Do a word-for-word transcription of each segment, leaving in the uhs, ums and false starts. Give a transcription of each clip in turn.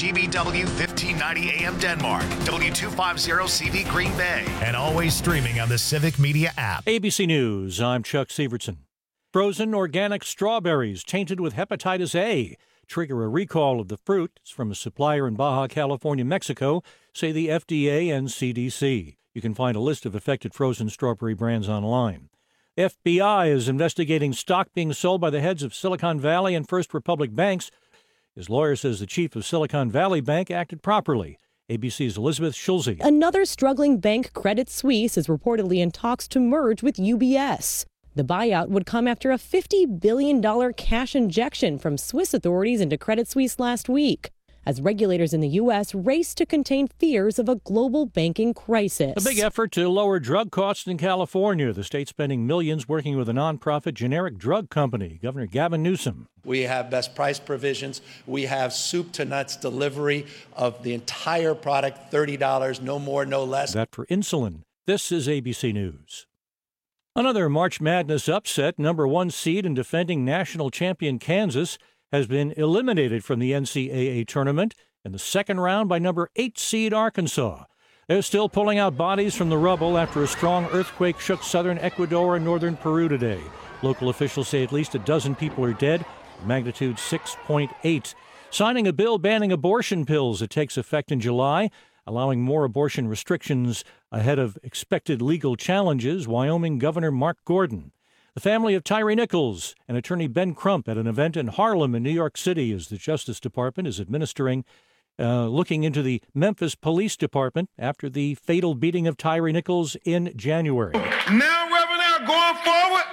G B W fifteen ninety A M Denmark, W two fifty C V Green Bay, and always streaming on the Civic Media app. A B C News, I'm Chuck Severson. Frozen organic strawberries tainted with hepatitis A trigger a recall of the fruit. It's from a supplier in Baja California, Mexico, say the F D A and C D C. You can find a list of affected frozen strawberry brands online. F B I is investigating stock being sold by the heads of Silicon Valley and First Republic banks. His lawyer says the chief of Silicon Valley Bank acted properly. A B C's Elizabeth Schulze. Another struggling bank, Credit Suisse, is reportedly in talks to merge with U B S. The buyout would come after a fifty billion dollars cash injection from Swiss authorities into Credit Suisse last week, as regulators in the U S race to contain fears of a global banking crisis. A big effort to lower drug costs in California. The state spending millions working with a nonprofit generic drug company. Governor Gavin Newsom. We have best price provisions. We have soup to nuts delivery of the entire product, thirty dollars, no more, no less. That for insulin. This is A B C News. Another March Madness upset. Number one seed and defending national champion Kansas has been eliminated from the N C double A tournament in the second round by number eight seed Arkansas. They're still pulling out bodies from the rubble after a strong earthquake shook southern Ecuador and northern Peru today. Local officials say at least a dozen people are dead, magnitude six point eight. Signing a bill banning abortion pills that takes effect in July, allowing more abortion restrictions ahead of expected legal challenges, Wyoming Governor Mark Gordon. The family of Tyre Nichols and attorney Ben Crump at an event in Harlem in New York City as the Justice Department is administering, uh, looking into the Memphis Police Department after the fatal beating of Tyre Nichols in January. Now, Reverend, going forward,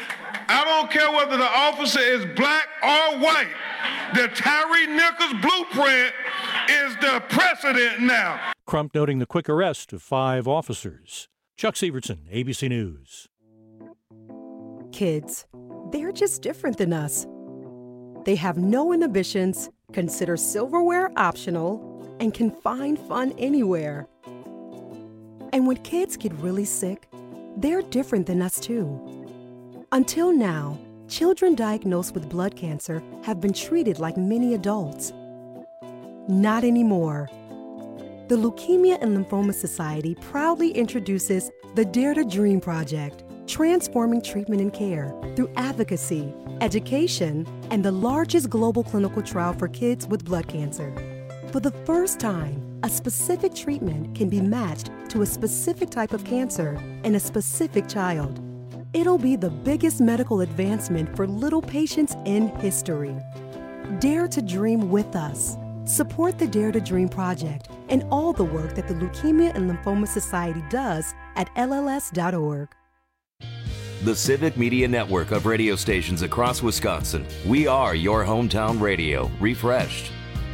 I don't care whether the officer is black or white. The Tyre Nichols blueprint is the precedent now. Crump noting the quick arrest of five officers. Chuck Severson, A B C News. Kids, they're just different than us. They have no inhibitions, consider silverware optional, and can find fun anywhere. And when kids get really sick, they're different than us too. Until now, children diagnosed with blood cancer have been treated like many adults. Not anymore. The Leukemia and Lymphoma Society proudly introduces the Dare to Dream Project, transforming treatment and care through advocacy, education, and the largest global clinical trial for kids with blood cancer. For the first time, a specific treatment can be matched to a specific type of cancer in a specific child. It'll be the biggest medical advancement for little patients in history. Dare to dream with us. Support the Dare to Dream Project and all the work that the Leukemia and Lymphoma Society does at L L S dot org. The Civic Media Network of radio stations across Wisconsin. We are your hometown radio, refreshed.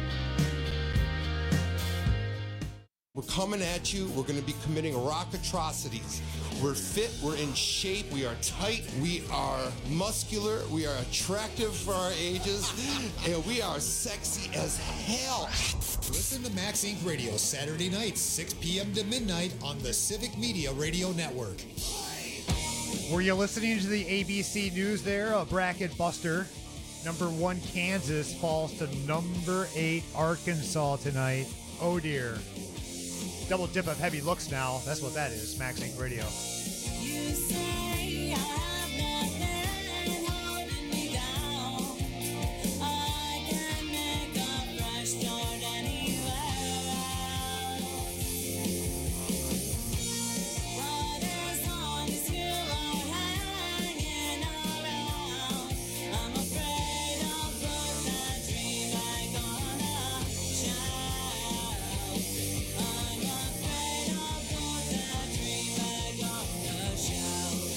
We're coming at you. We're going to be committing rock atrocities. We're fit. We're in shape. We are tight. We are muscular. We are attractive for our ages. And we are sexy as hell. Listen to Max Incorporated. Radio Saturday nights, six p.m. to midnight on the Civic Media Radio Network. Were you listening to the A B C News there? A bracket buster. Number one Kansas falls to number eight Arkansas tonight. Oh dear. Double dip of heavy looks now. That's what that is. Max Inc Radio. You say I have nothing holding me down. I can make a fresh start anywhere else. But as long as you are hanging around, I'm afraid I'll put that dream back on a shelf. I'm afraid I'll put that dream back on the shelf.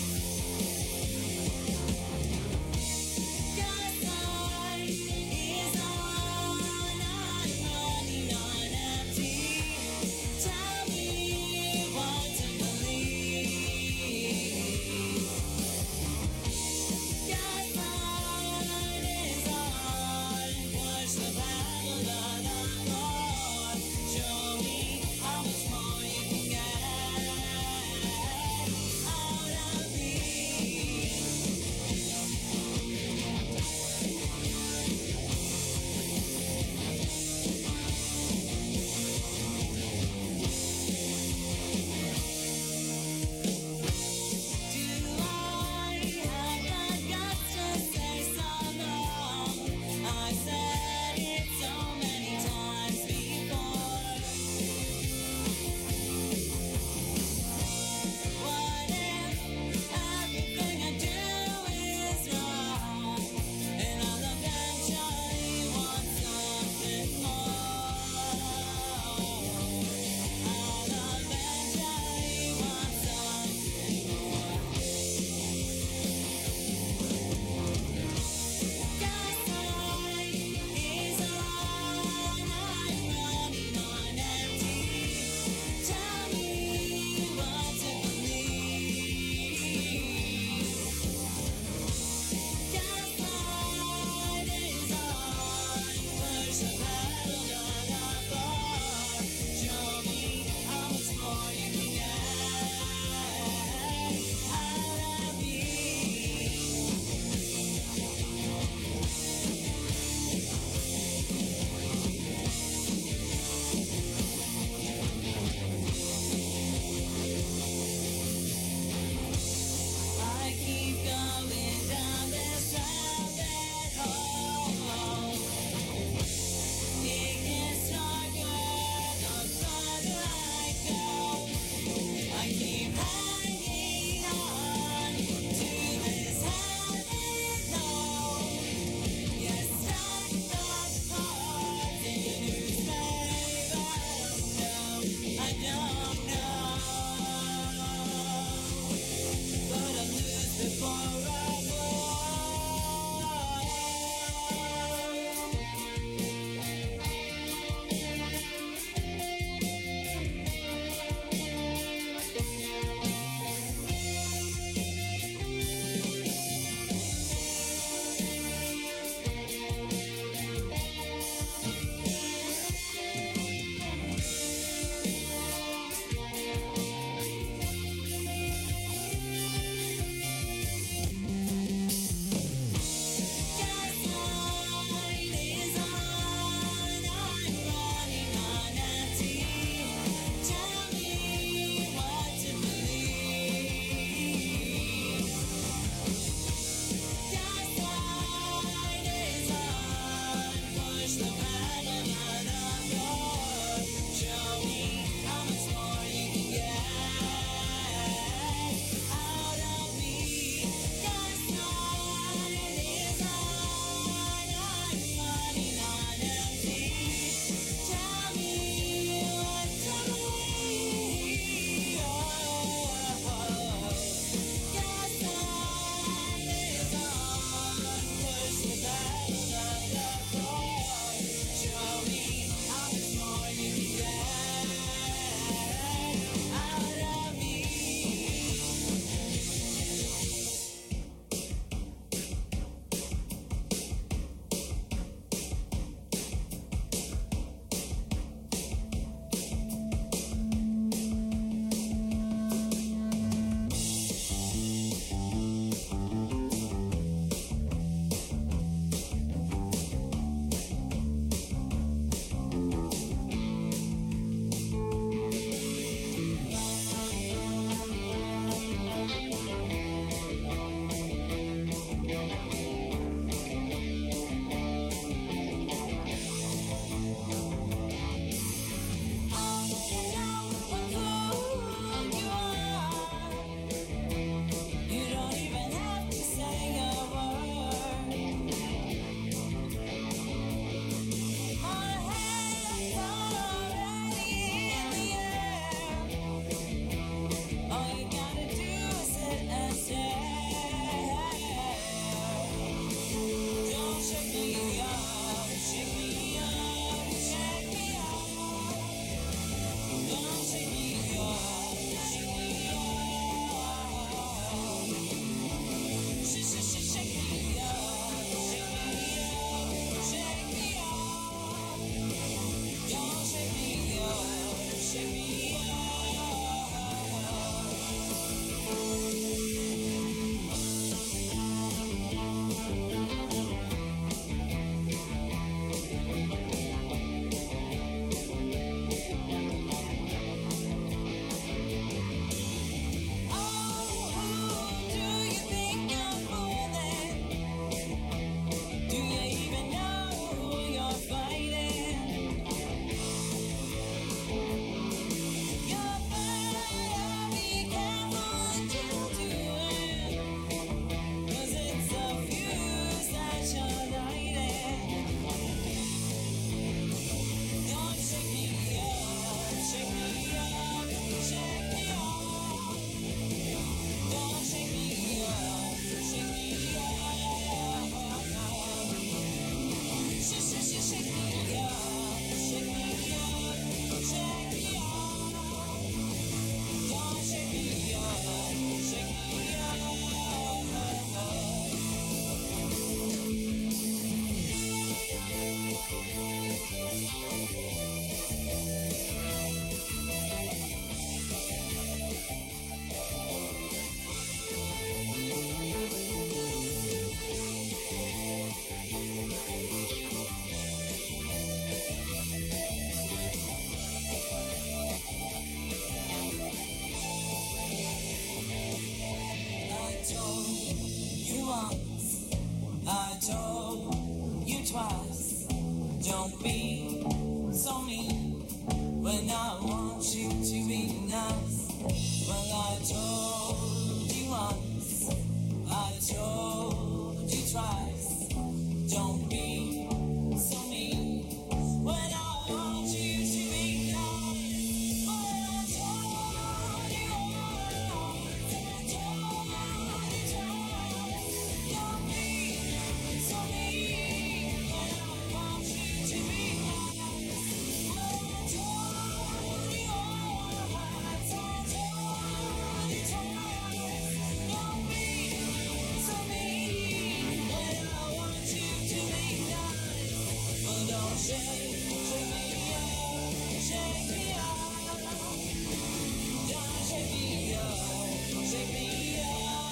when I want you to be nice. Well, I told you once, I told you twice. Don't be so mean when I want you to be nice. Well, I told you once, I told you twice. Don't be so mean when I want you to be nice. Well, I told you once, I told you twice. Don't be so mean when I want you to be nice. Well, don't shake, shake me up, shake me up. Don't shake me up, shake me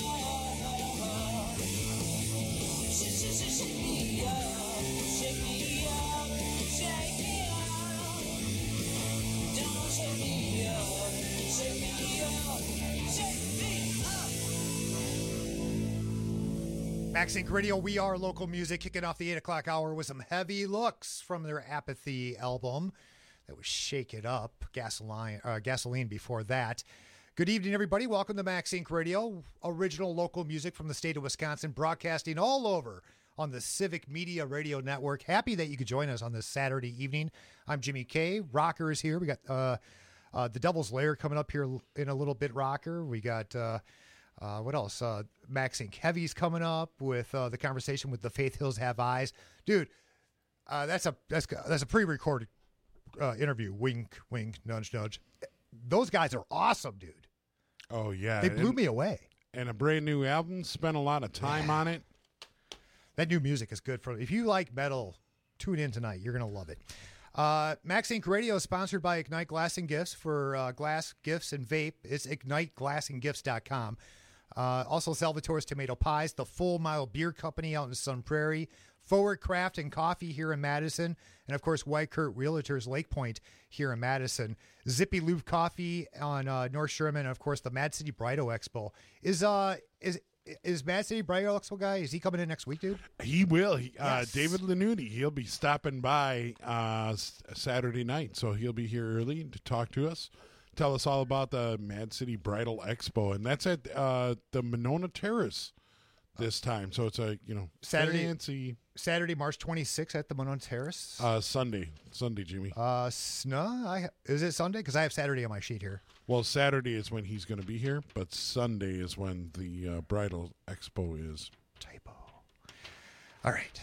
up. Shake, shake, shake, shake me up, shake me up, shake me up. Don't shake me up, shake me up, shake me up. Max Inc Radio, we are local music, kicking off the eight o'clock hour with some heavy looks from their Apathy album. That was Shake It Up, Gasoline, uh, Gasoline before that. Good evening, everybody. Welcome to Max Inc Radio, original local music from the state of Wisconsin, broadcasting all over on the Civic Media Radio Network. Happy that you could join us on this Saturday evening. I'm Jimmy K. Rocker is here. We got uh, uh, the Devil's Lair coming up here in a little bit, Rocker. We got... Uh, Uh, what else? Uh, Max Inc Heavy's coming up with uh, the conversation with the Faith Hills Have Eyes, dude. Uh, that's a that's that's a pre-recorded uh, interview. Wink, wink, nudge, nudge. Those guys are awesome, dude. Oh yeah, They blew and, me away. And a brand new album. Spent a lot of time on it. That new music is good for. If you like metal, tune in tonight. You're gonna love it. Uh, Max Inc Radio is sponsored by Ignite Glass and Gifts for uh, glass, gifts, and vape. It's ignite glass and gifts dot com. Uh, also, Salvatore's Tomato Pies, the Full Mile Beer Company out in Sun Prairie, Forward Craft and Coffee here in Madison, and of course, White Kurt Realtors Lake Point here in Madison. Zippy Lube Coffee on uh, North Sherman, and of course, the Mad City Bridal Expo. Is uh is is Mad City Bridal Expo guy? Is he coming in next week, dude? He will. He, uh, Yes. David Lanuti. He'll be stopping by uh, s- Saturday night, so he'll be here early to talk to us. Tell us all about the Mad City Bridal Expo, and that's at uh, the Monona Terrace this time. So it's a you know Saturday, fancy Saturday, March twenty-sixth at the Monona Terrace. uh, Sunday, Sunday, Jimmy. Uh, s- no, I is it Sunday? Because I have Saturday on my sheet here. Well, Saturday is when he's going to be here, but Sunday is when the uh, Bridal Expo is. Typo. All right.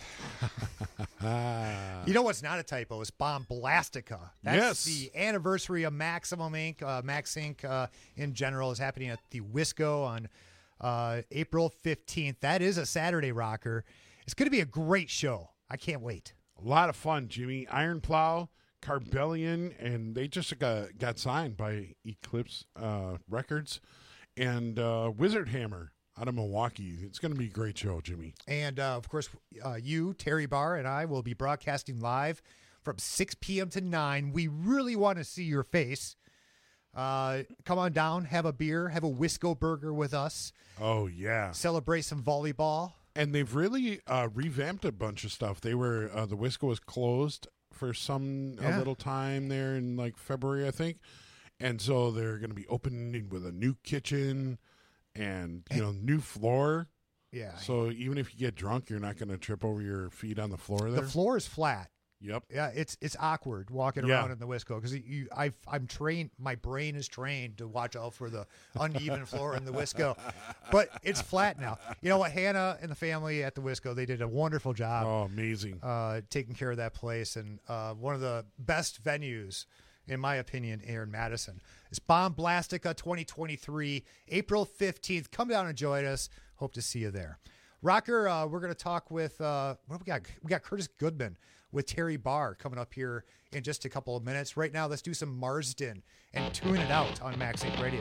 You know what's not a typo? It's Bomblastica. That's Yes. the anniversary of Maximum Incorporated. Uh, Max Inc Uh, in general is happening at the Wisco on uh, April fifteenth. That is a Saturday rocker. It's going to be a great show. I can't wait. A lot of fun, Jimmy. Iron Plow, Carbellion, and they just got, got signed by Eclipse uh, Records, and uh, Wizard Hammer out of Milwaukee. It's going to be a great show, Jimmy. And, uh, of course, uh, you, Terry Barr, and I will be broadcasting live from six p.m. to nine. We really want to see your face. Uh, come on down, have a beer, have a Wisco burger with us. Oh, yeah. Celebrate some volleyball. And they've really uh, revamped a bunch of stuff. They were, uh, the Wisco was closed for some Yeah. a little time there in like February, I think. And so they're going to be opening with a new kitchen and, you know, new floor. Yeah. So even if you get drunk, you're not going to trip over your feet on the floor there. The floor is flat. Yep. Yeah, it's it's awkward walking Yeah. around in the Wisco because you I I'm trained. My brain is trained to watch out for the uneven floor in the Wisco, but it's flat now. You know what? Hannah and the family at the Wisco, they did a wonderful job. Oh, amazing! Uh, taking care of that place, and uh, one of the best venues, in my opinion, here in Madison. It's Bomblastica twenty twenty-three, April fifteenth. Come down and join us. Hope to see you there. Rocker, uh, we're going to talk with, uh, what do we got? We got Curtis Goodman with Terry Barr coming up here in just a couple of minutes. Right now, let's do some Marsden and tune it out on Max Inc Radio.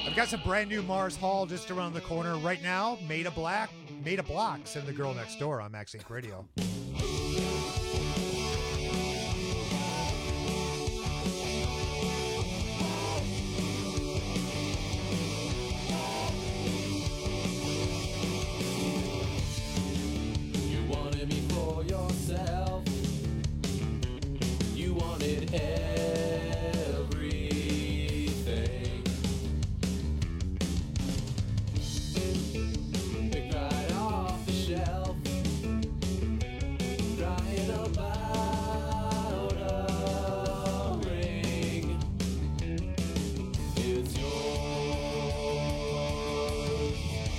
I've got some brand new Mars Hall just around the corner right now. Made of Black, Made of Blocks, and The Girl Next Door on Max Inc Radio. You wanted me for yourself. You wanted everything. Pick right off the shelf. Crying about a ring. It's yours.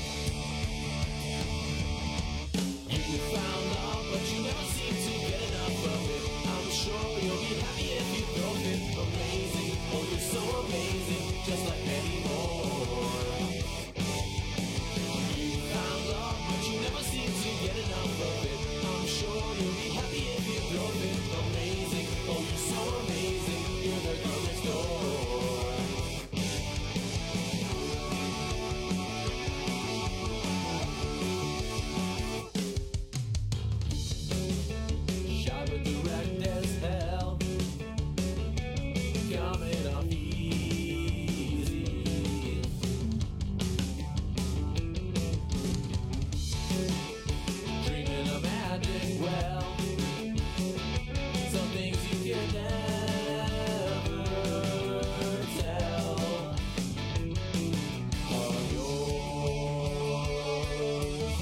You found love, but you never seem to get enough of it. I'm sure you'll be happy if you throw it. Amazing, oh you're so amazing, just like many more. You found love, but you never seem to get enough of it. I'm sure you'll be happy if you throw it. Amazing, oh you're so amazing, you're the girl next door. Shot with direct as hell. Coming off easy. Dreaming of magic well. Some things you can never tell are yours.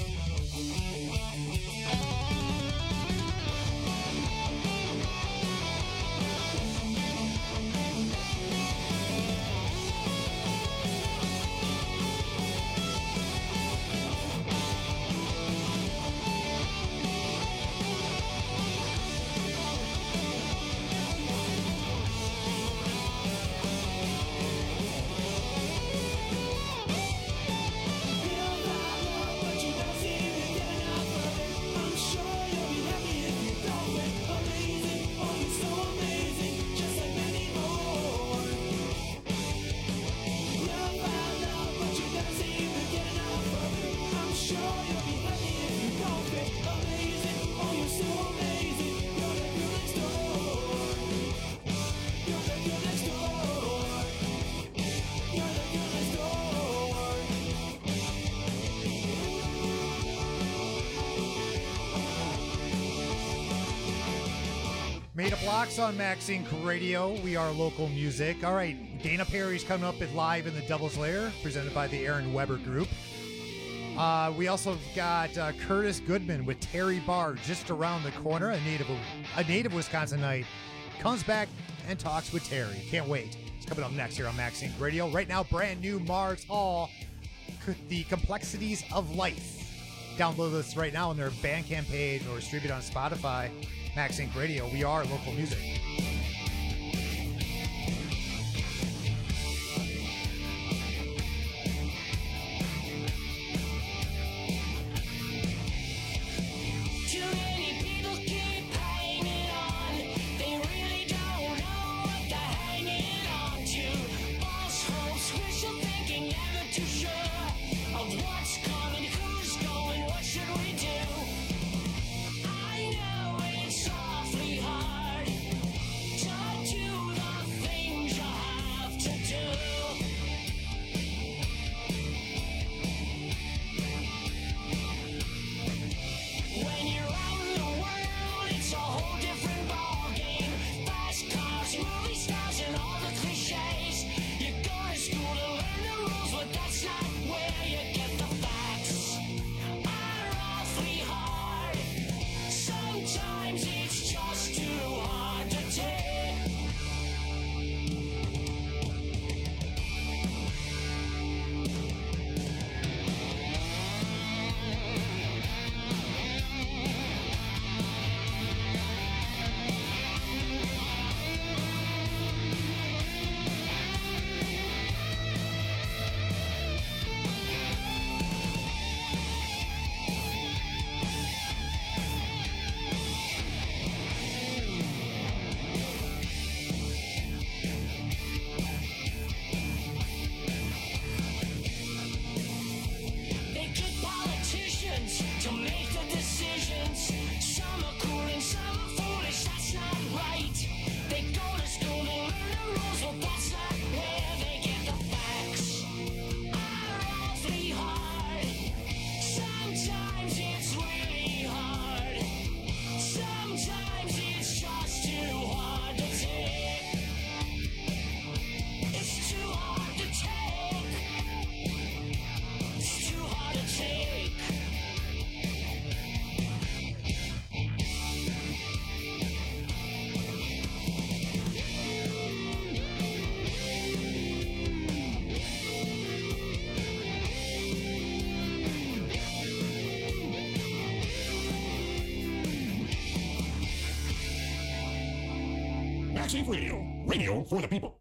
Made of Blocks on Max Inc Radio. We are local music. All right, Dana Perry's coming up at Live in the Devil's Lair, presented by the Aaron Weber Group. Uh, we also got uh, Curtis Goodman with Terry Barr just around the corner. A native, a native Wisconsinite comes back and talks with Terry. Can't wait. It's coming up next here on Max Inc Radio. Right now, brand new Mars Hall, The Complexities of Life. Download this right now on their Bandcamp page or stream it on Spotify. Max Inc Radio. We are local music. Too many people keep hanging on. They really don't know what they're hanging on to. False hopes, wishful thinking, never too sure of what's coming, who's going, what should we do? I know it's awfully hard. Max Inc Radio. Radio for the people.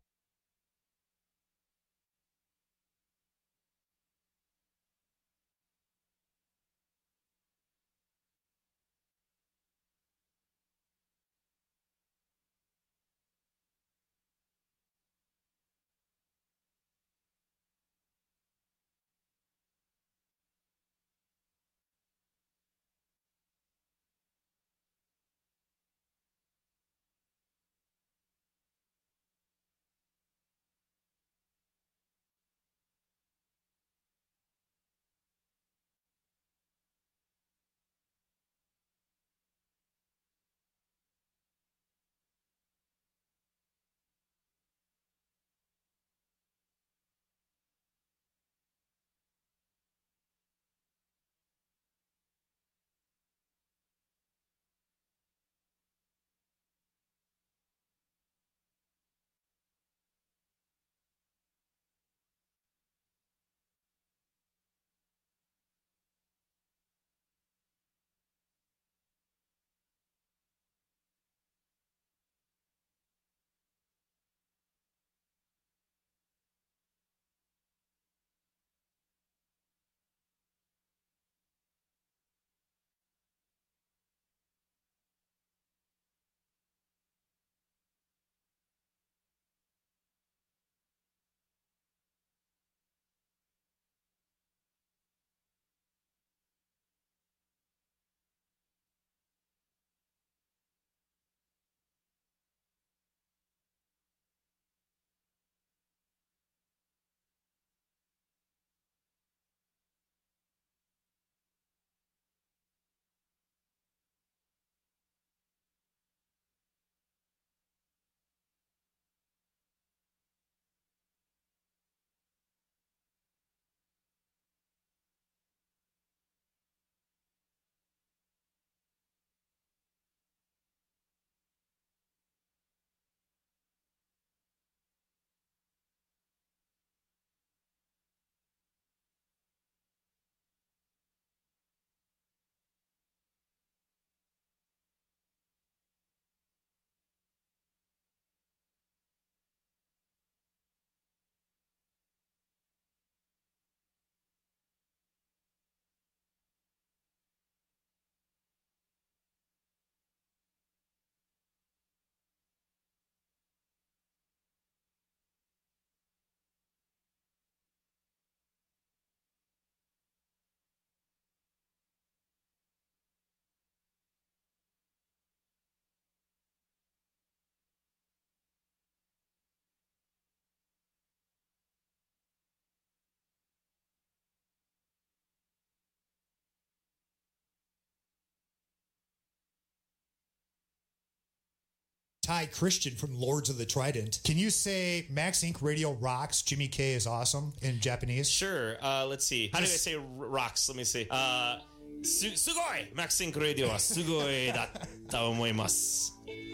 Ty Christian from Lords of the Trident. Can you say Max Incorporated. Radio rocks, Jimmy K is awesome in Japanese? Sure. Uh, let's see. How Just, do I say rocks? Let me see. Uh, su- sugoi! Max Incorporated. Radio wa sugoi datta omoimasu.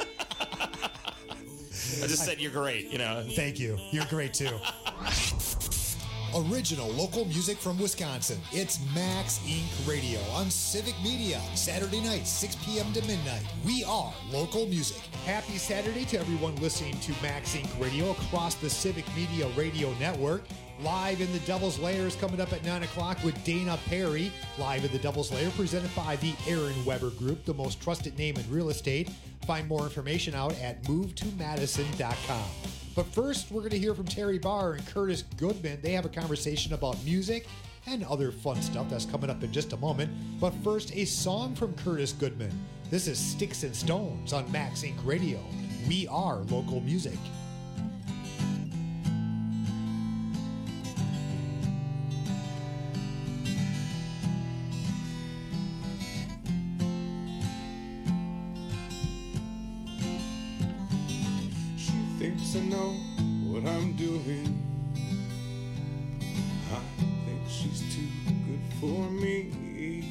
I just said you're great, you know. Thank you. You're great too. Original local music from Wisconsin. It's Max Incorporated. Radio on Civic Media. Saturday night, six p.m. to midnight. We are local music. Happy Saturday to everyone listening to Max Incorporated. Radio across the Civic Media Radio Network. Live in the Devil's Lair is coming up at nine o'clock with Dana Perry. Live in the Devil's Lair presented by the Aaron Weber Group, the most trusted name in real estate. Find more information out at move to madison dot com. But first, we're going to hear from Terry Barr and Curtis Goodman. They have a conversation about music and other fun stuff that's coming up in just a moment. But first, a song from Curtis Goodman. This is Sticks and Stones on Max Incorporated. Radio. We are local music. To know what I'm doing. I think she's too good for me.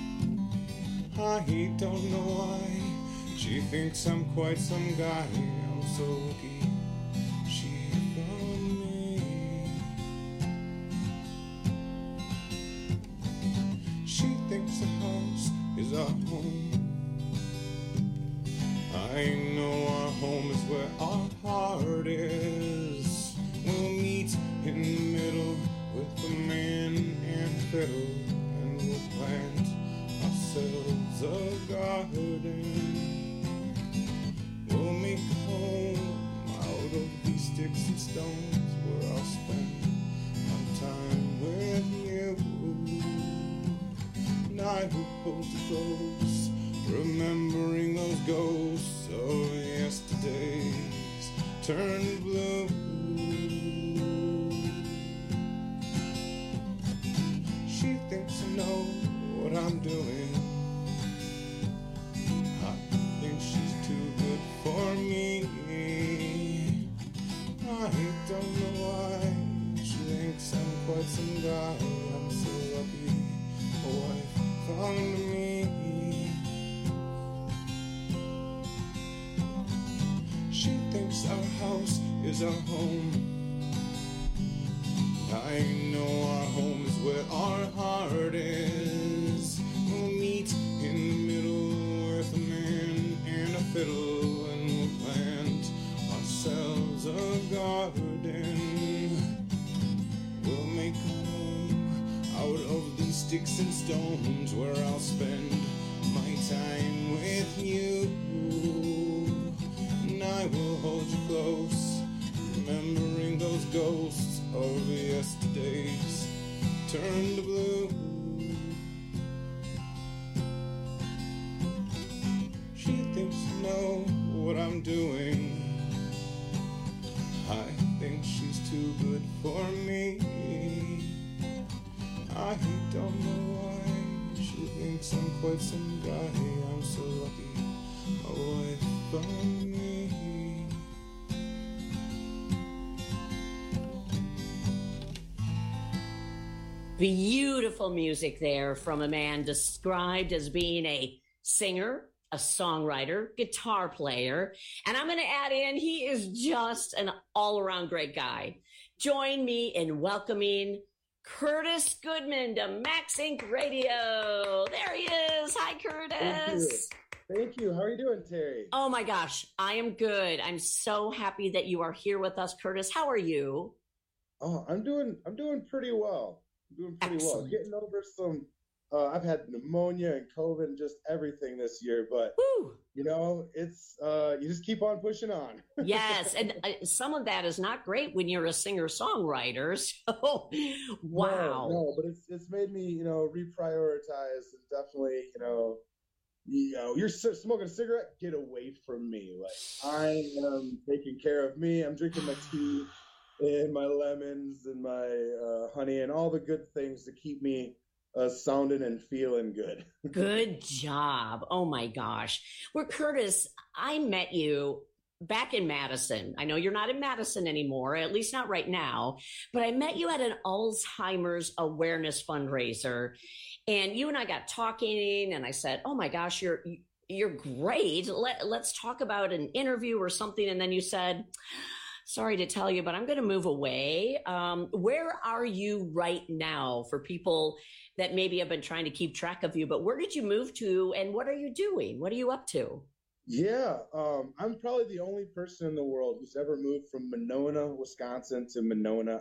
I don't know why she thinks I'm quite some guy. I'm so lucky she found me. She thinks the house is our home. I know our home is where our sticks and stones where I'll spend my time with you. And I will hold you close, remembering those ghosts of yesterdays turned blue. She thinks I know what I'm doing. I think she's too good for me. I don't know why. She thinks I'm quite some guy. I'm so lucky a wife found me. She thinks our house is our home. I know our home is where our heart is. We'll meet in the middle with a man and a fiddle, and we'll plant ourselves a garden. We'll make a home out of these sticks and stones where I'll spend my time with you. And I will hold you close, remembering those ghosts of yesterdays turned blue. She thinks I know what I'm doing. I think she's too good for me. I don't know why. She thinks I'm quite some guy. I'm so lucky my wife found me. Beautiful music there from a man described as being a singer, a songwriter, guitar player. And I'm going to add in, he is just an all-around great guy. Join me in welcoming Curtis Goodman to Max Inc Radio. There he is. Hi, Curtis. Thank you. Thank you. How are you doing, Terry? Oh my gosh, I am good. I'm so happy that you are here with us, Curtis. How are you? Oh, I'm doing I'm doing pretty well. I'm doing pretty Excellent. well. Getting over some uh, I've had pneumonia and COVID and just everything this year, but Woo. you know, it's uh, you just keep on pushing on. Yes, and uh, some of that is not great when you're a singer-songwriter. So, wow. No, no, but it's it's made me, you know, reprioritize and definitely, you know, you know, you're c- smoking a cigarette, get away from me. Like, I am taking care of me. I'm drinking my tea and my lemons and my uh, honey and all the good things to keep me uh, sounding and feeling good. Good job. Oh my gosh. Well, Curtis, I met you back in Madison. I know you're not in Madison anymore, at least not right now, but I met you at an Alzheimer's awareness fundraiser, and you and I got talking, and I said, oh my gosh, you're you're great. Let, let's talk about an interview or something. And then you said, sorry to tell you, but I'm going to move away. Um, where are you right now for people that maybe have been trying to keep track of you? But where did you move to, and what are you doing? What are you up to? Yeah, um, I'm probably the only person in the world who's ever moved from Monona, Wisconsin to Monona,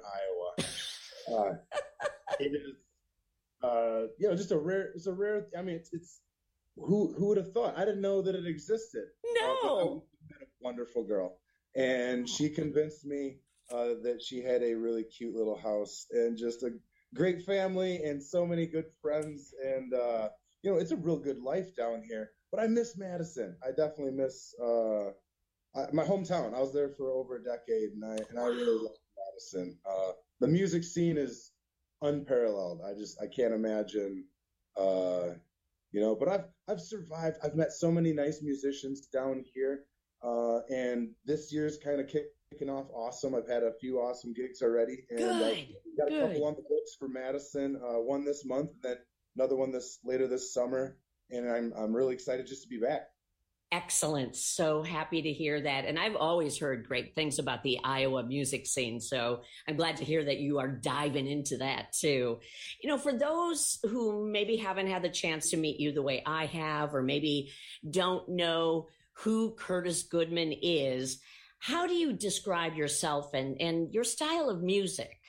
Iowa. Uh, it is, uh, you know, just a rare, it's a rare, I mean, it's, it's who, who would have thought? I didn't know that it existed. No. Uh, a wonderful girl. And she convinced me uh, that she had a really cute little house and just a great family and so many good friends. And, uh, you know, it's a real good life down here. But I miss Madison. I definitely miss uh, I, my hometown. I was there for over a decade, and I and I really love Madison. Uh, the music scene is unparalleled. I just I can't imagine, uh, you know. But I've I've survived. I've met so many nice musicians down here. Uh, and this year's kind of kicking off awesome. I've had a few awesome gigs already, and Good, I've got a good. couple on the books for Madison. Uh, one this month, and then another one this later this summer. And I'm I'm really excited just to be back. Excellent. So happy to hear that. And I've always heard great things about the Iowa music scene. So I'm glad to hear that you are diving into that too. You know, for those who maybe haven't had the chance to meet you the way I have, or maybe don't know who Curtis Goodman is, how do you describe yourself and, and your style of music?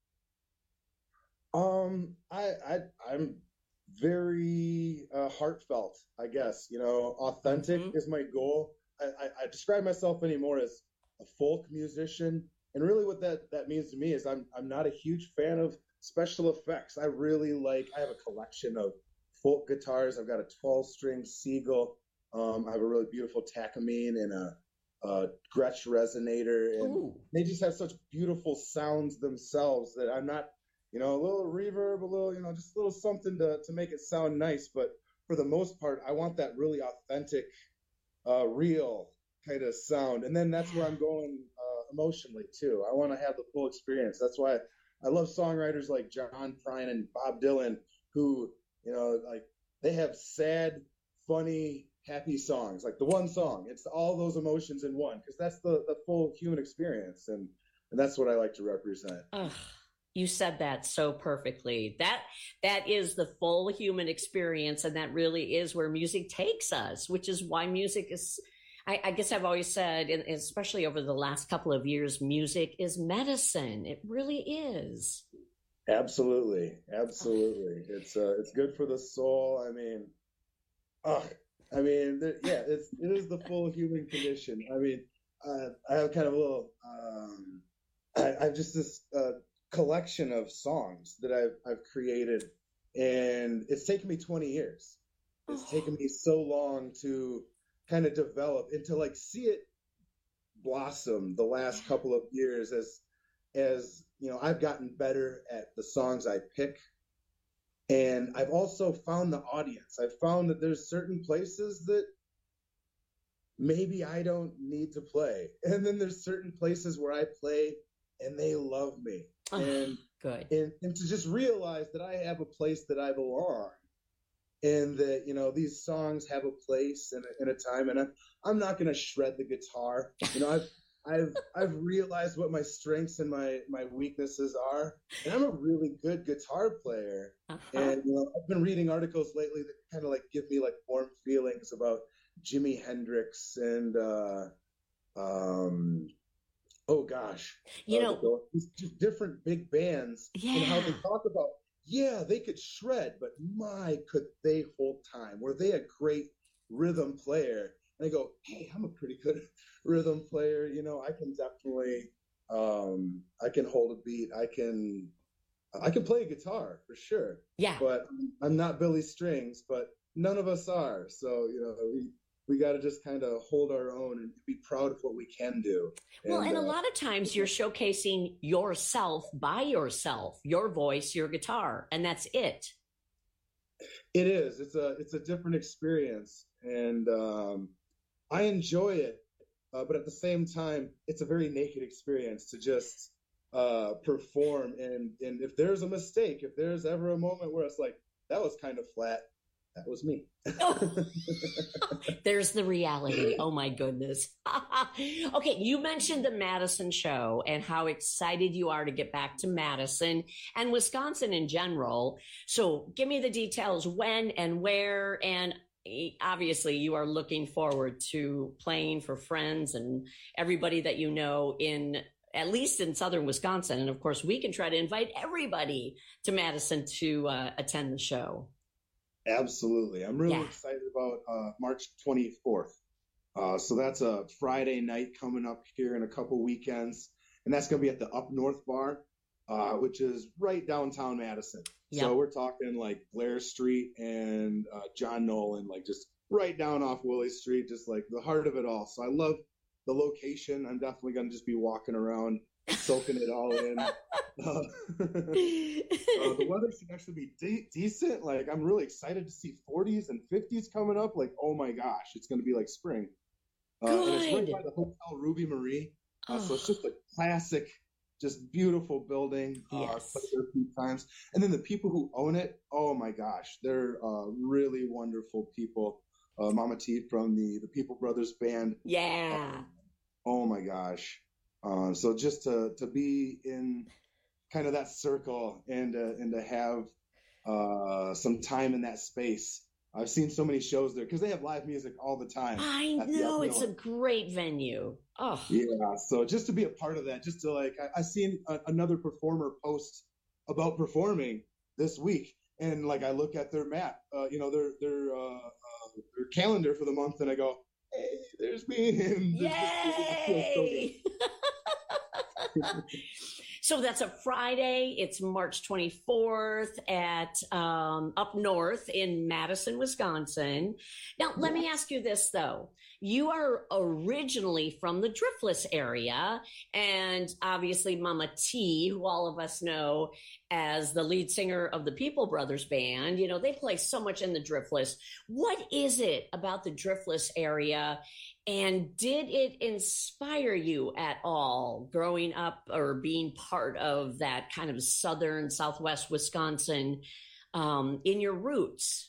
Um, I, I I'm very uh, heartfelt, I guess. You know, authentic Mhm. is my goal. I, I, I describe myself anymore as a folk musician And really what that, that means to me is I'm, I'm not a huge fan of special effects. I really like, I have a collection of folk guitars. I've got a twelve string Siegel. Um, I have a really beautiful Takamine and a, a Gretsch resonator. And Ooh. they just have such beautiful sounds themselves that I'm not, you know, a little reverb, a little, you know, just a little something to, to make it sound nice. But for the most part, I want that really authentic, uh, real kind of sound. And then that's where I'm going uh, emotionally too. I want to have the full experience. That's why I love songwriters like John Prine and Bob Dylan, who, you know, like they have sad, funny, happy songs. Like the one song, it's all those emotions in one, because that's the, the full human experience. And, and that's what I like to represent. Ugh, you said that so perfectly. That that is the full human experience. And that really is where music takes us, which is why music is, I, I guess I've always said, and especially over the last couple of years, music is medicine. It really is. Absolutely. Absolutely. It's uh, it's good for the soul. I mean, uh, I mean, th- yeah, it's, it is the full human condition. I mean, uh, I have kind of a little, um, I, I have just this uh, collection of songs that I've, I've created, and it's taken me twenty years. It's oh. taken me so long to kind of develop and to like see it blossom the last couple of years as, as, you know, I've gotten better at the songs I pick. And I've also found the audience. I've found that there's certain places that maybe I don't need to play. And then there's certain places where I play and they love me. Oh, and, good. And, and to just realize that I have a place that I belong. And that, you know, these songs have a place and a, and a time, and I'm, I'm not going to shred the guitar. You know, I've, I've, I've realized what my strengths and my, my weaknesses are, and I'm a really good guitar player. Uh-huh. And, you know, I've been reading articles lately that kind of like give me like warm feelings about Jimi Hendrix and, uh, um, oh gosh, you uh, know, these different big bands yeah. and how they talk about, yeah, they could shred, but my, could they hold time? Were they a great rhythm player? And I go, hey, I'm a pretty good rhythm player. You know, I can definitely, um, I can hold a beat. I can, I can play a guitar for sure. Yeah. But I'm not Billy Strings, but none of us are. So, you know, we, we got to just kind of hold our own and be proud of what we can do. Well, and, and uh, a lot of times you're showcasing yourself by yourself, your voice, your guitar, and that's it. It is. It's a, it's a different experience. And um, I enjoy it. Uh, but at the same time, it's a very naked experience to just uh, perform. And, and if there's a mistake, if there's ever a moment where it's like, that was kind of flat, that was me. Oh. There's the reality. Oh my goodness. Okay. You mentioned the Madison show and how excited you are to get back to Madison and Wisconsin in general. So give me the details, when and where, and obviously you are looking forward to playing for friends and everybody that you know in, at least in Southern Wisconsin. And of course we can try to invite everybody to Madison to uh, attend the show. Absolutely. I'm really yeah. excited about uh, March twenty-fourth. Uh, so that's a Friday night coming up here in a couple weekends. And that's going to be at the Up North Bar, uh, which is right downtown Madison. Yep. So we're talking like Blair Street and uh, John Nolan, like just right down off Willie Street, just like the heart of it all. So I love the location. I'm definitely going to just be walking around, soaking it all in. Uh, uh, the weather should actually be de- decent. Like, I'm really excited to see forties and fifties coming up. Like, oh my gosh, it's going to be like spring. Uh, and it's right by the Hotel Ruby Marie. Uh, oh. So it's just a classic, just beautiful building. Uh, yes. I've played there a few times. And then the people who own it, oh my gosh, they're uh, really wonderful people. Uh, Mama T from the, the People Brothers Band. Yeah. Uh, oh my gosh. Uh, so just to, to be in kind of that circle and uh, and to have uh, some time in that space. I've seen so many shows there because they have live music all the time. I know, it's a great venue. Oh yeah, so just to be a part of that, just to like, I, I seen a, another performer post about performing this week, and like I look at their map, uh, you know, their their uh, uh, their calendar for the month, and I go, hey, there's me. And yay! So that's a Friday. It's March twenty-fourth at um, up north in Madison, Wisconsin. Now, let me ask you this, though. You are originally from the Driftless area, and obviously Mama T, who all of us know as the lead singer of the People Brothers Band, you know, they play so much in the Driftless. What is it about the Driftless area? And did it inspire you at all growing up or being part of that kind of southern, southwest Wisconsin um, in your roots?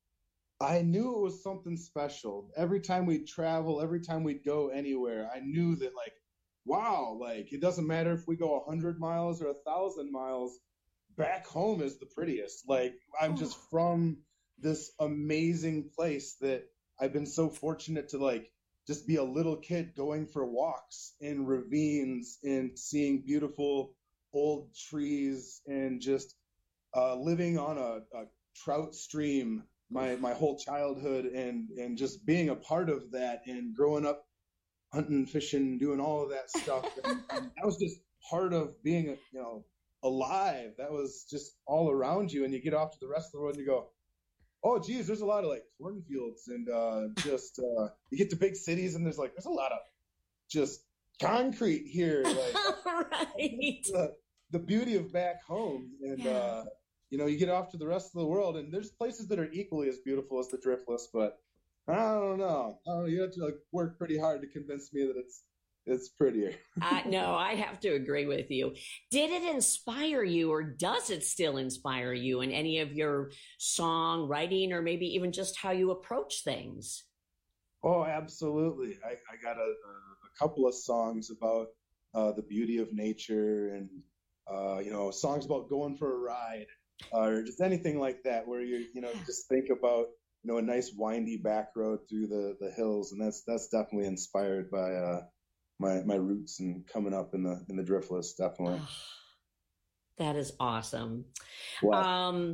I knew it was something special. Every time we'd travel, every time we'd go anywhere, I knew that, like, wow, like, it doesn't matter if we go a hundred miles or a thousand miles, back home is the prettiest. Like, I'm just from this amazing place that I've been so fortunate to, like, just be a little kid going for walks in ravines and seeing beautiful old trees and just uh, living on a, a trout stream my, my whole childhood and, and just being a part of that and growing up hunting, fishing, doing all of that stuff. And, and that was just part of being, you know, alive. That was just all around you. And you get off to the rest of the world and you go, oh, geez, there's a lot of like cornfields and uh, just uh, you get to big cities and there's like there's a lot of just concrete here. Like, right. The, the beauty of back home, and Yeah. uh, you know, you get off to the rest of the world, and there's places that are equally as beautiful as the Driftless, but I don't know. I don't know. You have to like work pretty hard to convince me that it's it's prettier. I, no, I have to agree with you. Did it inspire you, or does it still inspire you in any of your song writing, or maybe even just how you approach things? Oh, absolutely. I, I got a, a couple of songs about uh, the beauty of nature and, uh, you know, songs about going for a ride or just anything like that where you, you know, just think about, you know, a nice windy back road through the, the hills. And that's, that's definitely inspired by uh, my, my roots and coming up in the, in the Driftless, definitely. That is awesome. Wow. Um,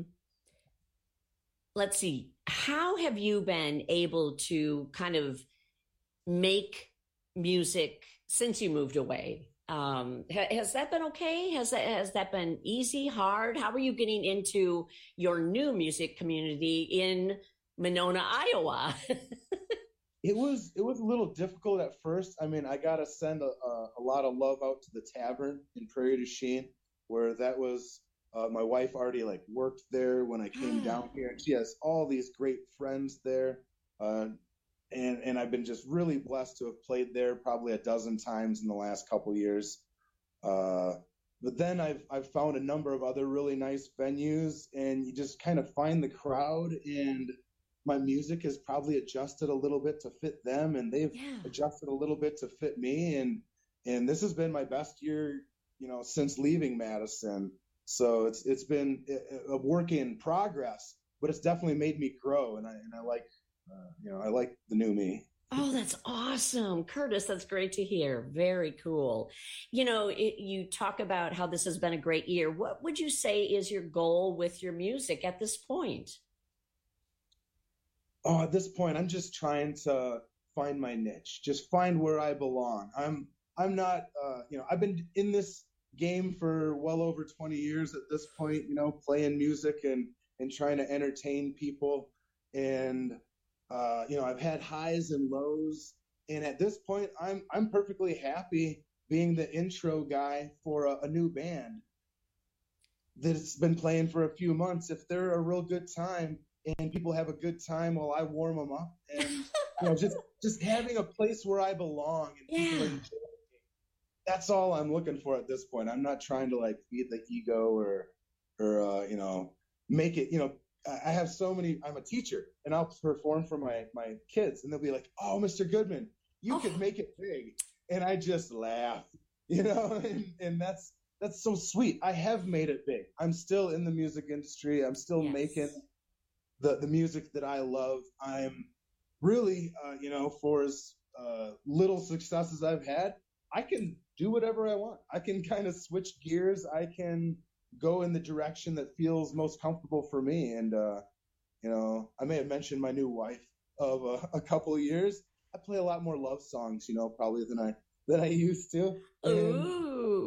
let's see. How have you been able to kind of make music since you moved away? Um, ha- has that been okay? Has that, has that been easy, hard? How are you getting into your new music community in Monona, Iowa? It was it was a little difficult at first. I mean, I gotta send a, a, a lot of love out to the tavern in Prairie du Chien, where that was uh, my wife already like worked there when I came down here, and she has all these great friends there, uh, and and I've been just really blessed to have played there probably a dozen times in the last couple years. Uh, but then I've I've found a number of other really nice venues, and you just kind of find the crowd, and my music has probably adjusted a little bit to fit them, and they've Yeah. adjusted a little bit to fit me. And, and this has been my best year, you know, since leaving Madison. So it's, it's been a a work in progress, but it's definitely made me grow. And I, and I like, uh, you know, I like the new me. Oh, that's awesome. Curtis, that's great to hear. Very cool. You know, it, you talk about how this has been a great year. What would you say is your goal with your music at this point? Oh, at this point, I'm just trying to find my niche, just find where I belong. I'm, I'm not, uh, you know, I've been in this game for well over twenty years at this point, you know, playing music and, and trying to entertain people. And, uh, you know, I've had highs and lows. And at this point, I'm, I'm perfectly happy being the intro guy for a, a new band that's been playing for a few months. If they're a real good time, and people have a good time while I warm them up, and you know, just just having a place where I belong and people Yeah. enjoy me. That's all I'm looking for at this point. I'm not trying to like feed the ego or or uh, you know, make it. You know, I I have so many. I'm a teacher, and I'll perform for my my kids, and they'll be like, "Oh, Mister Goodman, you could make it big," and I just laugh, you know, and, and that's that's so sweet. I have made it big. I'm still in the music industry. I'm still Yes. making the the music that I love. I'm really, uh, you know, for as uh, little success as I've had, I can do whatever I want. I can kind of switch gears. I can go in the direction that feels most comfortable for me. And, uh, you know, I may have mentioned my new wife of uh, a couple of years. I play a lot more love songs, you know, probably than I than I used to. And Ooh.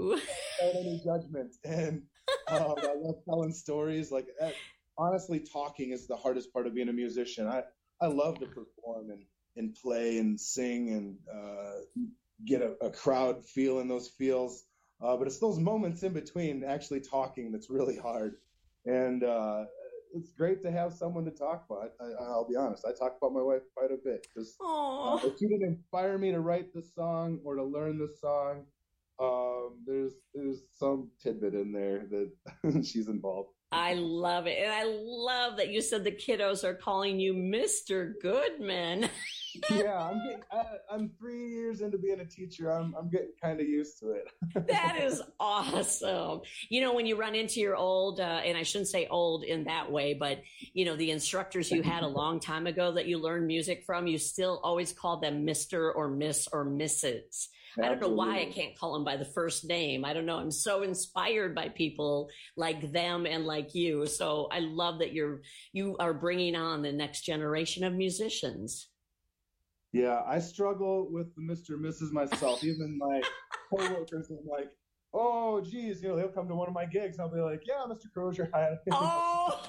without any judgment. And uh, I love telling stories. Like, that, honestly, talking is the hardest part of being a musician. I, I love to perform and, and play and sing and uh, get a, a crowd feeling those feels. Uh, but it's those moments in between actually talking that's really hard. And uh, it's great to have someone to talk about. I, I'll be honest. I talk about my wife quite a bit because uh, if she didn't inspire me to write the song or to learn the song, um, there's there's some tidbit in there that she's involved. I love it. And I love that you said the kiddos are calling you Mister Goodman. Yeah, I'm getting, I, I'm three years into being a teacher. I'm I'm getting kind of used to it. That is awesome. You know, when you run into your old, uh, and I shouldn't say old in that way, but, you know, the instructors you had a long time ago that you learned music from, you still always called them Mister or Miss or Missus I don't know why I can't call them by the first name. I don't know. I'm so inspired by people like them and like you. So I love that you're, you are bringing on the next generation of musicians. Yeah, I struggle with the Mister and Missus myself. Even my coworkers are like, oh, geez, you know, they'll come to one of my gigs. And I'll be like, yeah, Mister Crozier. Hi. Oh,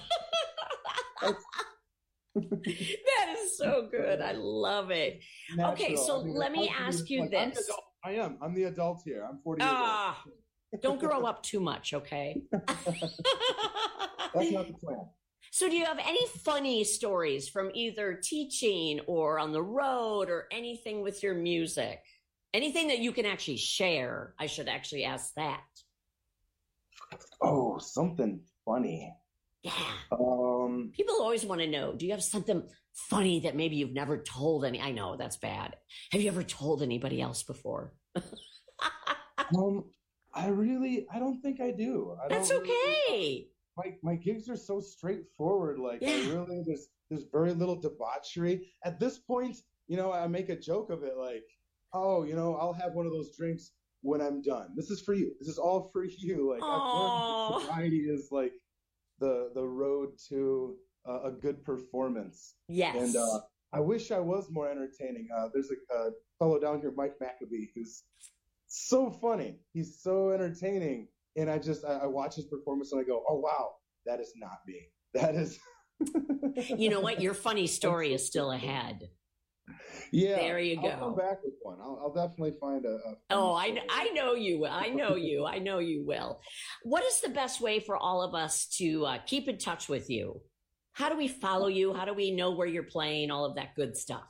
that is so good. I love it. Natural. Okay, so I mean, let me I- ask you like, I'm the this. adult. I am. I'm the adult here. I'm forty years Ah, don't grow up too much, okay? old. That's not the plan. So do you have any funny stories from either teaching or on the road or anything with your music? Anything that you can actually share? I should actually ask that. Oh, something funny. Yeah. Um, People always want to know, do you have something funny that maybe you've never told any? I know that's bad. Have you ever told anybody else before? um, I really, I don't think I do. I That's don't really- okay. my my gigs are so straightforward. Like, I Yeah. really, there's there's very little debauchery. At this point, you know, I make a joke of it, like, oh, you know, I'll have one of those drinks when I'm done. This is for you. This is all for you. Like, I've learned sobriety is like the the road to uh, a good performance. Yes. And uh, I wish I was more entertaining. Uh, there's a, a fellow down here, Mike McAbee, who's so funny. He's so entertaining. And I just, I, I watch his performance and I go, oh, wow, that is not me. That is. You know what? Your funny story is still ahead. Yeah. There you I'll go. come back with one. I'll, I'll definitely find a. a Oh, I, I know you will. I know you. I know you will. What is the best way for all of us to uh, keep in touch with you? How do we follow you? How do we know where you're playing? All of that good stuff.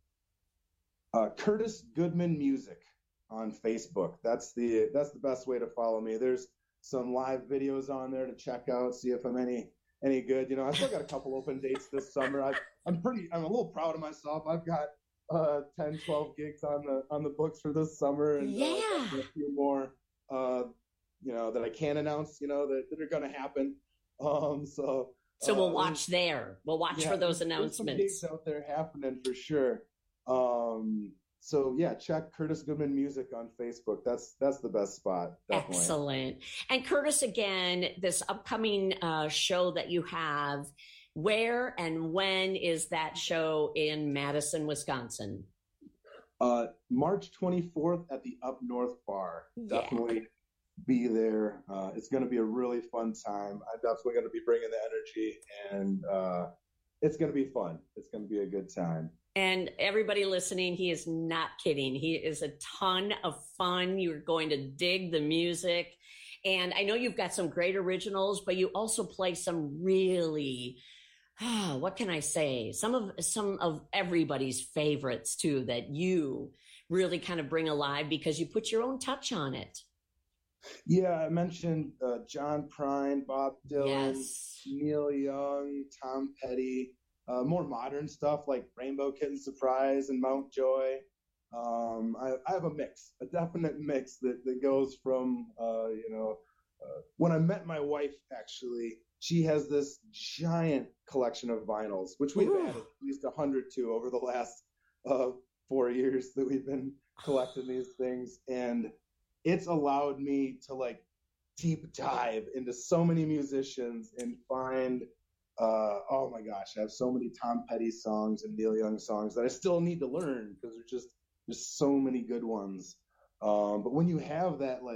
Uh, Curtis Goodman Music on Facebook. That's the that's the best way to follow me. There's some live videos on there to check out, see if I'm any any good. You know, I've still got a couple open dates this summer. I, I'm pretty. I'm a little proud of myself. I've got uh, ten, twelve gigs on the on the books for this summer, and Yeah. uh, a few more. Uh, you know that I can't announce. You know that, that are going to happen. Um, so. So we'll uh, watch there. We'll watch yeah, for those there's- there's some announcements. gigs out there happening for sure. Um, so yeah, check Curtis Goodman Music on Facebook. That's that's the best spot. Definitely. Excellent. And Curtis, again, this upcoming uh, show that you have, where and when is that show in Madison, Wisconsin? Uh, March twenty-fourth at the Up North Bar. Yeah. Definitely be there. Uh, it's going to be a really fun time. I'm definitely going to be bringing the energy, and uh, it's going to be fun. It's going to be a good time. And everybody listening, he is not kidding. He is a ton of fun. You're going to dig the music. And I know you've got some great originals, but you also play some really, ah, what can I say? Some of some of everybody's favorites too, that you really kind of bring alive because you put your own touch on it. Yeah, I mentioned uh, John Prine, Bob Dylan, Yes. Neil Young, Tom Petty, uh, more modern stuff like Rainbow Kitten Surprise and Mount Joy. Um, I, I have a mix, a definite mix that, that goes from, uh, you know, uh, when I met my wife, actually, she has this giant collection of vinyls, which we've Ooh. added at least a hundred to over the last uh, four years that we've been collecting these things. And it's allowed me to like deep dive into so many musicians and find, uh, oh my gosh, I have so many Tom Petty songs and Neil Young songs that I still need to learn because there's just there's so many good ones. Um, but when you have that like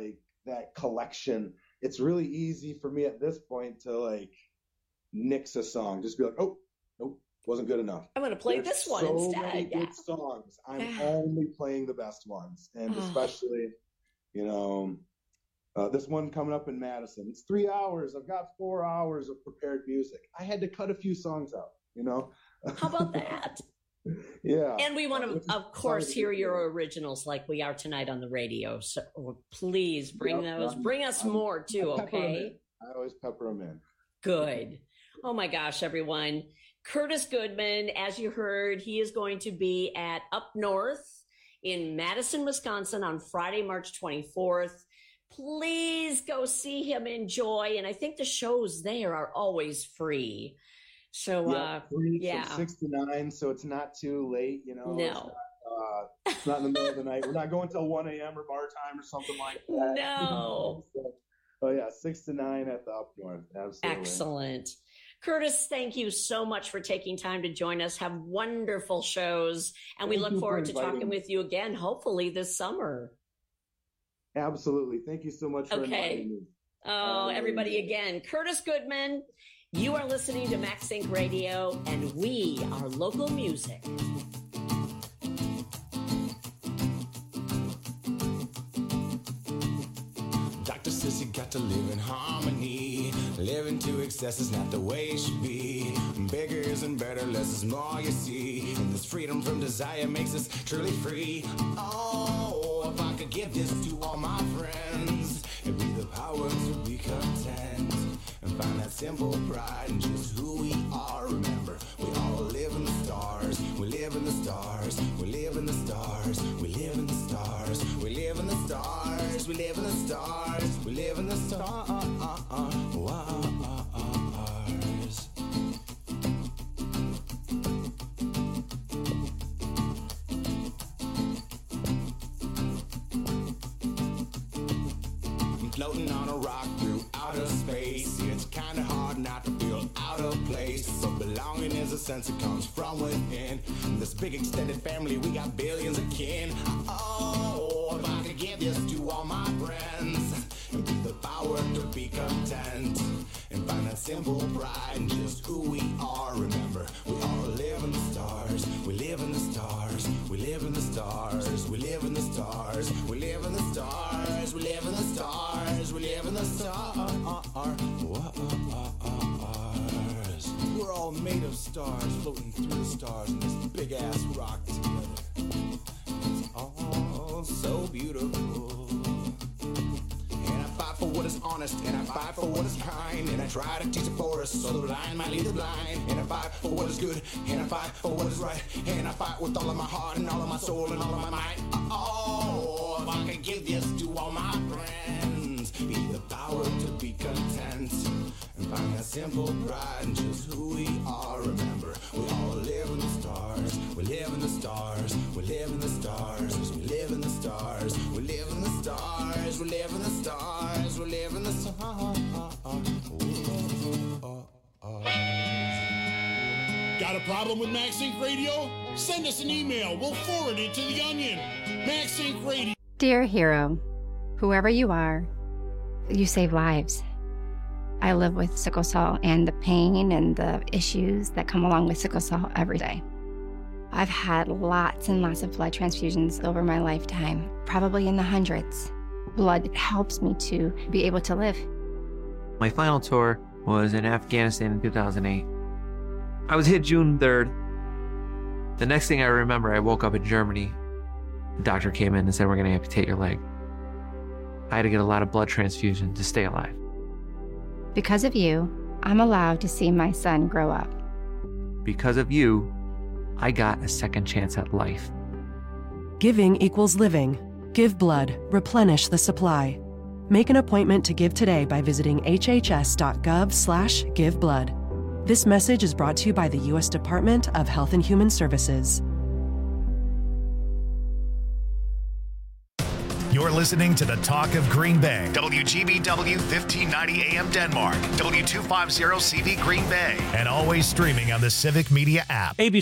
that collection. It's really easy for me at this point to like nix a song, just be like, oh, nope, wasn't good enough. I'm going to play There's this one so instead. many Yeah. good songs. I'm Yeah. only playing the best ones, and Oh. especially, you know, uh, this one coming up in Madison. It's three hours. I've got four hours of prepared music. I had to cut a few songs out. You know. How about that? Yeah. And we want Which is to, of course, hard to hear do. your originals like we are tonight on the radio. So please bring Yep, those. I'm- Bring us I'm- more too, I pepper 'em okay? in. I always pepper them in. Good. Oh my gosh, everyone. Curtis Goodman, as you heard, he is going to be at Up North in Madison, Wisconsin on Friday, March twenty-fourth. Please go see him, enjoy. And I think the shows there are always free. So, Yeah, uh, free yeah. from six to nine, so it's not too late. You know. It's No. not, uh, it's not in the middle of the night. We're not going till one a.m. or bar time or something like that. No. So, oh yeah, six to nine at the Up North. Absolutely. Excellent. Curtis, thank you so much for taking time to join us. Have wonderful shows. And we Thank look you for forward to inviting talking me. with you again, hopefully this summer. Absolutely. Thank you so much for Okay. inviting me. Oh, everybody again. Curtis Goodman, you are listening to Max Inc Radio, and we are local music. Doctor says you got to live in harmony. Living to excess is not the way it should be. Bigger isn't better, less is more, you see. And this freedom from desire makes us truly free. Oh, if I could give this to all my friends, it'd be the power to be content and find that simple pride in just who we are. Remember, we all live in the stars. We live in the stars. We live in the stars. We live in the stars. We live in the stars. We live in the stars. We live in the stars. I'm floating on a rock through outer space. It's kinda hard not to feel out of place. So belonging is a sense that comes from within. This big extended family, we got billions of kin. Oh, if I could give this to all my friends, and be the power to be content, and find that simple pride in just who we are. Remember, we all live in the stars. We live in the stars. We live in the stars. We live in the stars. We live in the stars. We live in the stars. We live in the stars. We're all made of stars, floating through the stars in this big ass rock together. It's all so beautiful. And I fight for what is honest, and I fight for what is kind, and I try to teach the forest so the blind might lead the blind. And I fight for what is good, and I fight for what is right, and I fight with all of my heart and all of my soul and all of my might. Oh, if I could give this to all my friends, be the power to be content, and find that simple pride in just who we are. Remember, we all live in the stars. We live in the stars. We live in the stars. We live in the stars. We live in the stars. We live in the stars. We live in the stars. Got a problem with Max Inc Radio? Send us an email. We'll forward it to the Onion. Max Inc Radio. Dear hero, whoever you are, you save lives. I live with sickle cell and the pain and the issues that come along with sickle cell every day. I've had lots and lots of blood transfusions over my lifetime, probably in the hundreds. Blood helps me to be able to live. My final tour was in Afghanistan in two thousand eight. I was hit June third. The next thing I remember, I woke up in Germany. The doctor came in and said, we're going to amputate your leg. I had to get a lot of blood transfusion to stay alive. Because of you, I'm allowed to see my son grow up. Because of you, I got a second chance at life. Giving equals living. Give blood. Replenish the supply. Make an appointment to give today by visiting hhs.gov slash give blood. This message is brought to you by the U S Department of Health and Human Services. You're listening to the Talk of Green Bay. W G B W fifteen ninety A M Denmark. W two fifty C V Green Bay. And always streaming on the Civic Media app. A B